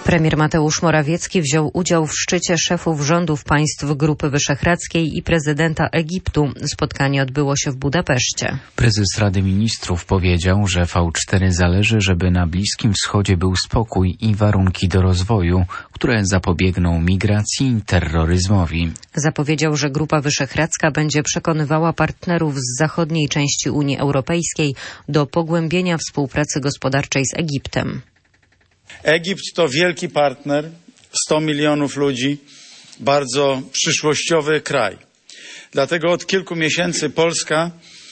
Premier Mateusz Morawiecki wziął udział w szczycie szefów rządów państw Grupy Wyszehradzkiej i prezydenta Egiptu. Spotkanie odbyło się w Budapeszcie. Prezes Rady Ministrów powiedział, że V4 zależy, żeby na Bliskim Wschodzie był spokój i warunki do rozwoju, które zapobiegną migracji i terroryzmowi. Zapowiedział, że Grupa Wyszehradzka będzie przekonywała partnerów z zachodniej części Unii Europejskiej do pogłębienia współpracy gospodarczej z Egiptem. Egipt to wielki partner, 100 milionów ludzi, bardzo przyszłościowy kraj. Dlatego od kilku miesięcy Polska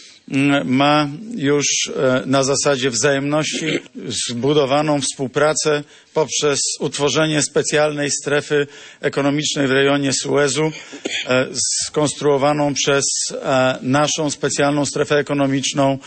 ma już na zasadzie wzajemności zbudowaną współpracę poprzez utworzenie specjalnej strefy ekonomicznej w rejonie Suezu, skonstruowaną przez naszą specjalną strefę ekonomiczną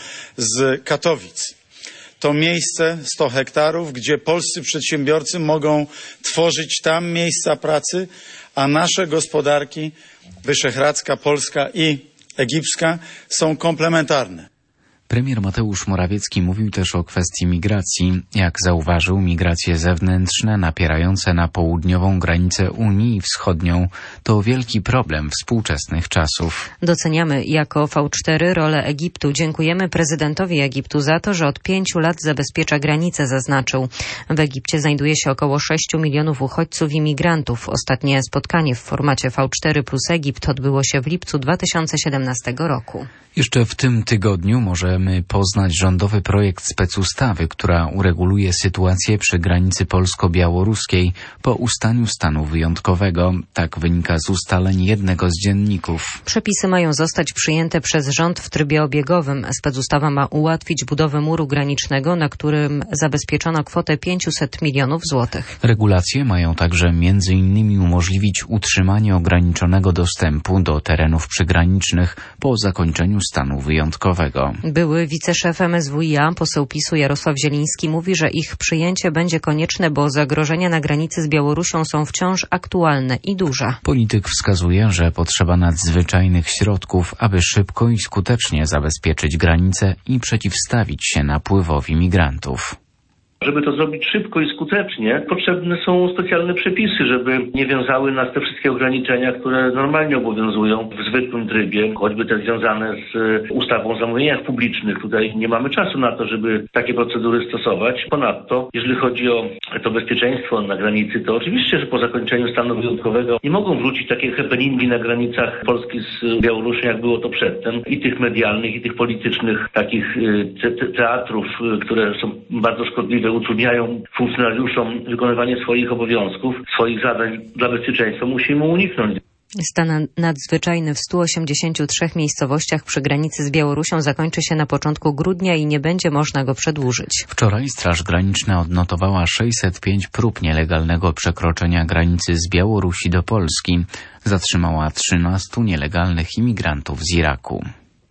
z Katowic. To miejsce 100 hektarów, gdzie polscy przedsiębiorcy mogą tworzyć tam miejsca pracy, a nasze gospodarki, wyszehradzka, polska i egipska, są komplementarne. Premier Mateusz Morawiecki mówił też o kwestii migracji. Jak zauważył, migracje zewnętrzne napierające na południową granicę Unii i wschodnią to wielki problem współczesnych czasów. Doceniamy jako V4 rolę Egiptu. Dziękujemy prezydentowi Egiptu za to, że od 5 lat zabezpiecza granice, zaznaczył. W Egipcie znajduje się około 6 milionów uchodźców i migrantów. Ostatnie spotkanie w formacie V4 plus Egipt odbyło się w lipcu 2017 roku. Jeszcze w tym tygodniu możemy poznać rządowy projekt specustawy, która ureguluje sytuację przy granicy polsko-białoruskiej po ustaniu stanu wyjątkowego. Tak wynika z ustaleń jednego z dzienników. Przepisy mają zostać przyjęte przez rząd w trybie obiegowym. Specustawa ma ułatwić budowę muru granicznego, na którym zabezpieczono kwotę 500 milionów złotych. Regulacje mają także m.in. umożliwić utrzymanie ograniczonego dostępu do terenów przygranicznych po zakończeniu stanu wyjątkowego. Były wiceszef MSWiA, poseł PiS-u Jarosław Zieliński mówi, że ich przyjęcie będzie konieczne, bo zagrożenia na granicy z Białorusią są wciąż aktualne i duże. Polityk wskazuje, że potrzeba nadzwyczajnych środków, aby szybko i skutecznie zabezpieczyć granice i przeciwstawić się napływowi migrantów. Żeby to zrobić szybko i skutecznie, potrzebne są specjalne przepisy, żeby nie wiązały nas te wszystkie ograniczenia, które normalnie obowiązują w zwykłym trybie, choćby te związane z ustawą o zamówieniach publicznych. Tutaj nie mamy czasu na to, żeby takie procedury stosować. Ponadto, jeżeli chodzi o to bezpieczeństwo na granicy, to oczywiście, że po zakończeniu stanu wyjątkowego nie mogą wrócić takie happeningi na granicach Polski z Białorusią, jak było to przedtem. I tych medialnych, i tych politycznych takich teatrów, które są bardzo szkodliwe, utrudniają funkcjonariuszom wykonywanie swoich obowiązków, swoich zadań dla bezpieczeństwa, musimy uniknąć. Stan nadzwyczajny w 183 miejscowościach przy granicy z Białorusią zakończy się na początku grudnia i nie będzie można go przedłużyć. Wczoraj Straż Graniczna odnotowała 605 prób nielegalnego przekroczenia granicy z Białorusi do Polski. Zatrzymała 13 nielegalnych imigrantów z Iraku.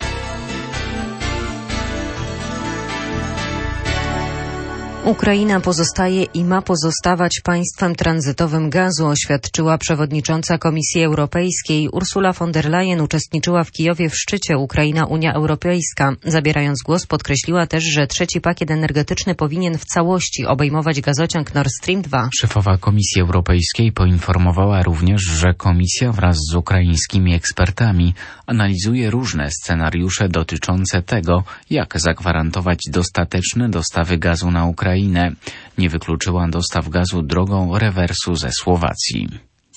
Ukraina pozostaje i ma pozostawać państwem tranzytowym gazu, oświadczyła przewodnicząca Komisji Europejskiej. Ursula von der Leyen uczestniczyła w Kijowie w szczycie Ukraina-Unia Europejska. Zabierając głos podkreśliła też, że trzeci pakiet energetyczny powinien w całości obejmować gazociąg Nord Stream 2. Szefowa Komisji Europejskiej poinformowała również, że Komisja wraz z ukraińskimi ekspertami analizuje różne scenariusze dotyczące tego, jak zagwarantować dostateczne dostawy gazu na Ukrainę. Nie wykluczyła dostaw gazu drogą rewersu ze Słowacji.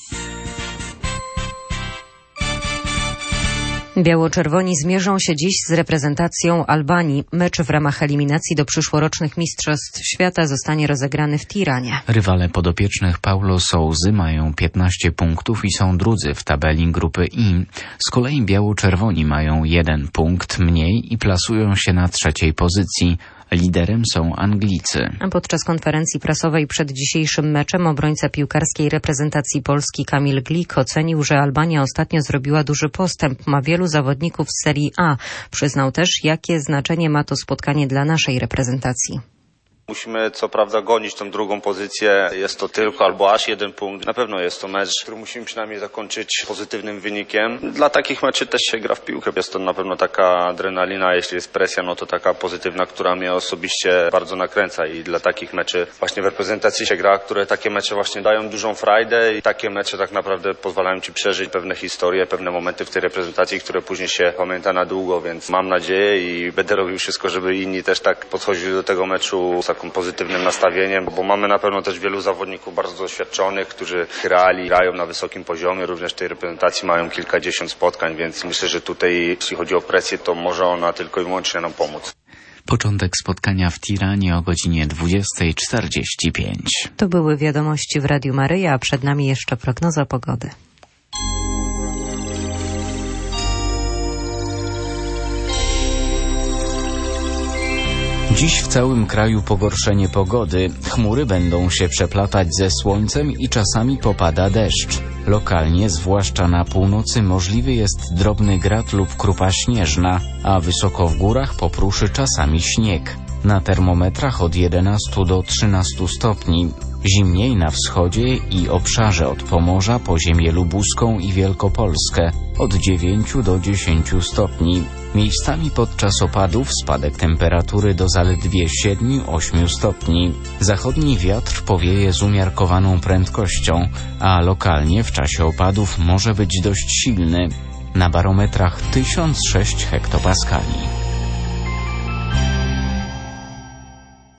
Biało-czerwoni zmierzą się dziś z reprezentacją Albanii. Mecz w ramach eliminacji do przyszłorocznych Mistrzostw Świata zostanie rozegrany w Tiranie. Rywale podopiecznych Paulo Sousy mają 15 punktów i są drudzy w tabeli grupy I. Z kolei biało-czerwoni mają 1 punkt mniej i plasują się na trzeciej pozycji. Liderem są Anglicy. Podczas konferencji prasowej przed dzisiejszym meczem obrońca piłkarskiej reprezentacji Polski Kamil Glik ocenił, że Albania ostatnio zrobiła duży postęp, ma wielu zawodników z Serii A. Przyznał też, jakie znaczenie ma to spotkanie dla naszej reprezentacji. Musimy co prawda gonić tą drugą pozycję. Jest to tylko albo aż 1 punkt. Na pewno jest to mecz, który musimy przynajmniej zakończyć pozytywnym wynikiem. Dla takich meczy też się gra w piłkę. Jest to na pewno taka adrenalina, jeśli jest presja, no to taka pozytywna, która mnie osobiście bardzo nakręca i dla takich meczy właśnie w reprezentacji się gra, które takie mecze właśnie dają dużą frajdę i takie mecze tak naprawdę pozwalają ci przeżyć pewne historie, pewne momenty w tej reprezentacji, które później się pamięta na długo, więc mam nadzieję i będę robił wszystko, żeby inni też tak podchodzili do tego meczu z takim pozytywnym nastawieniem, bo mamy na pewno też wielu zawodników bardzo doświadczonych, którzy grają na wysokim poziomie, również w tej reprezentacji mają kilkadziesiąt spotkań, więc myślę, że tutaj jeśli chodzi o presję, to może ona tylko i wyłącznie nam pomóc. Początek spotkania w Tiranie o godzinie 20:45. To były wiadomości w Radiu Maryja, a przed nami jeszcze prognoza pogody. Dziś w całym kraju pogorszenie pogody. Chmury będą się przeplatać ze słońcem i czasami popada deszcz. Lokalnie, zwłaszcza na północy, możliwy jest drobny grad lub krupa śnieżna, a wysoko w górach popruszy czasami śnieg. Na termometrach od 11 do 13 stopni. Zimniej na wschodzie i obszarze od Pomorza po ziemię lubuską i Wielkopolskę od 9 do 10 stopni. Miejscami podczas opadów spadek temperatury do zaledwie 7-8 stopni. Zachodni wiatr powieje z umiarkowaną prędkością, a lokalnie w czasie opadów może być dość silny. Na barometrach 1006 hektopaskali.